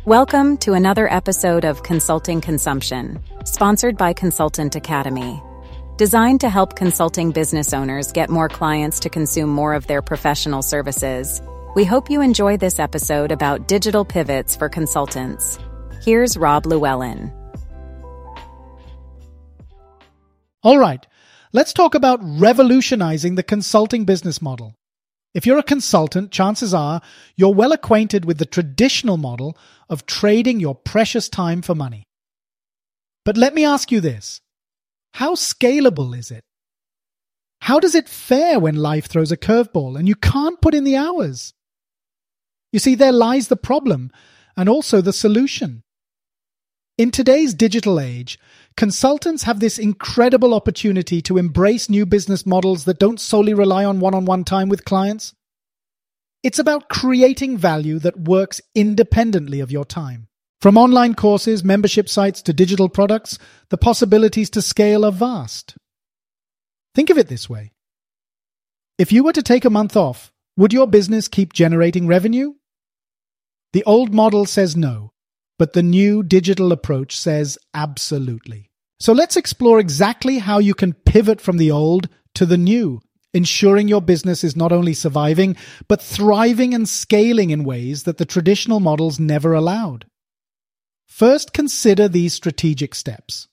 Welcome to another episode of Consulting Consumption, sponsored by Consultant Academy. Designed to help consulting business owners get more clients to consume more of their professional services, we hope you enjoy this episode about digital pivots for consultants. Here's Rob Llewellyn. All right, let's talk about revolutionizing the consulting business model. If you're a consultant, chances are you're well acquainted with the traditional model of trading your precious time for money. But let me ask you this. How scalable is it? How does it fare when life throws a curveball and you can't put in the hours? You see, there lies the problem and also the solution. In today's digital age, consultants have this incredible opportunity to embrace new business models that don't solely rely on one-on-one time with clients. It's about creating value that works independently of your time. From online courses, membership sites to digital products, the possibilities to scale are vast. Think of it this way. If you were to take a month off, would your business keep generating revenue? The old model says no. But the new digital approach says absolutely. So let's explore exactly how you can pivot from the old to the new, ensuring your business is not only surviving, but thriving and scaling in ways that the traditional models never allowed. First, consider these strategic steps.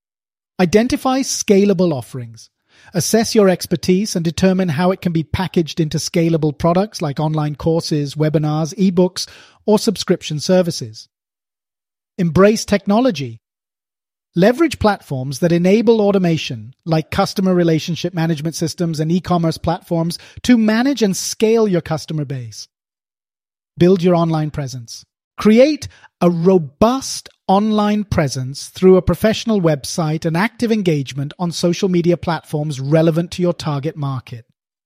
Identify scalable offerings. Assess your expertise and determine how it can be packaged into scalable products like online courses, webinars, ebooks, or subscription services. Embrace technology. Leverage platforms that enable automation, like customer relationship management systems and e-commerce platforms, to manage and scale your customer base. Build your online presence. Create a robust online presence through a professional website and active engagement on social media platforms relevant to your target market.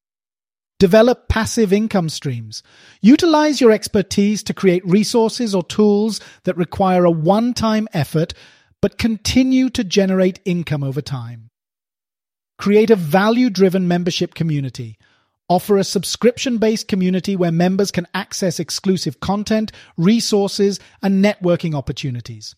Develop passive income streams. Utilize your expertise to create resources or tools that require a one-time effort but continue to generate income over time. Create a value-driven membership community. Offer a subscription-based community where members can access exclusive content, resources, and networking opportunities.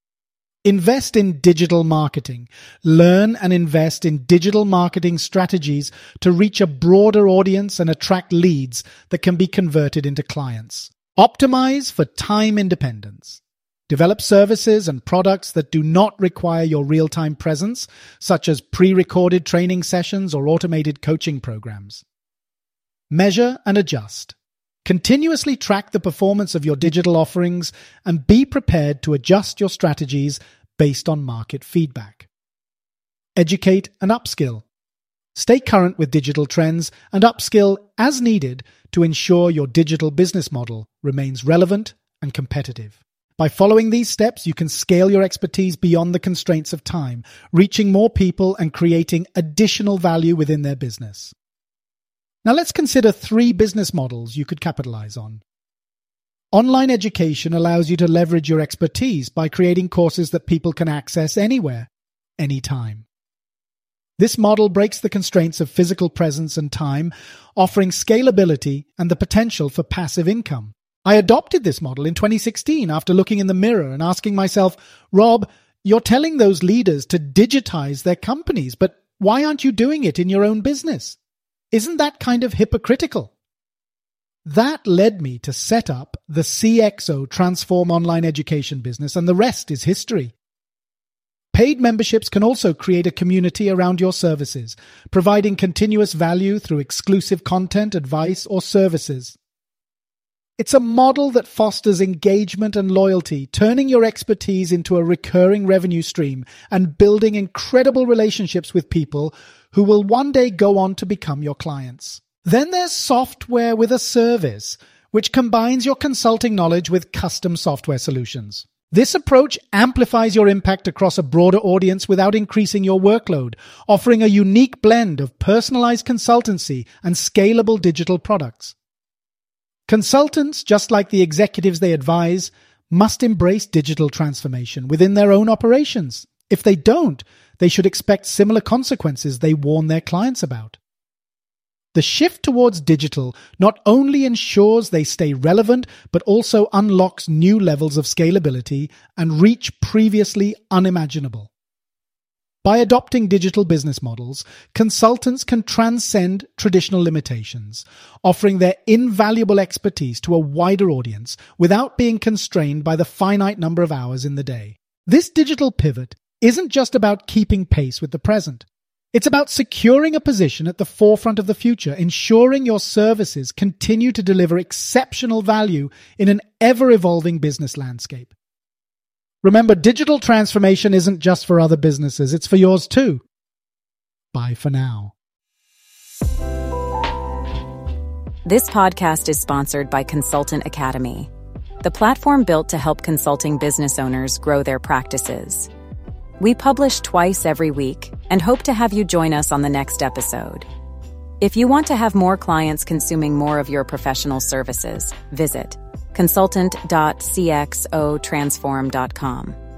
Invest in digital marketing. Learn and invest in digital marketing strategies to reach a broader audience and attract leads that can be converted into clients. Optimize for time independence. Develop services and products that do not require your real-time presence, such as pre-recorded training sessions or automated coaching programs. Measure and adjust. Continuously track the performance of your digital offerings and be prepared to adjust your strategies based on market feedback. Educate and upskill. Stay current with digital trends and upskill as needed to ensure your digital business model remains relevant and competitive. By following these steps, you can scale your expertise beyond the constraints of time, reaching more people and creating additional value within their business. Now let's consider 3 business models you could capitalize on. Online education allows you to leverage your expertise by creating courses that people can access anywhere, anytime. This model breaks the constraints of physical presence and time, offering scalability and the potential for passive income. I adopted this model in 2016 after looking in the mirror and asking myself, Rob, you're telling those leaders to digitize their companies, but why aren't you doing it in your own business? Isn't that kind of hypocritical? That led me to set up the CXO Transform Online Education business, and the rest is history. Paid memberships can also create a community around your services, providing continuous value through exclusive content, advice, or services. It's a model that fosters engagement and loyalty, turning your expertise into a recurring revenue stream and building incredible relationships with people who will one day go on to become your clients. Then there's software with a service, which combines your consulting knowledge with custom software solutions. This approach amplifies your impact across a broader audience without increasing your workload, offering a unique blend of personalized consultancy and scalable digital products. Consultants, just like the executives they advise, must embrace digital transformation within their own operations. If they don't, they should expect similar consequences they warn their clients about. The shift towards digital not only ensures they stay relevant, but also unlocks new levels of scalability and reach previously unimaginable. By adopting digital business models, consultants can transcend traditional limitations, offering their invaluable expertise to a wider audience without being constrained by the finite number of hours in the day. This digital pivot isn't just about keeping pace with the present. It's about securing a position at the forefront of the future, ensuring your services continue to deliver exceptional value in an ever-evolving business landscape. Remember, digital transformation isn't just for other businesses, it's for yours too. Bye for now. This podcast is sponsored by Consultant Academy, the platform built to help consulting business owners grow their practices. We publish twice every week and hope to have you join us on the next episode. If you want to have more clients consuming more of your professional services, visit consultant.cxotransform.com.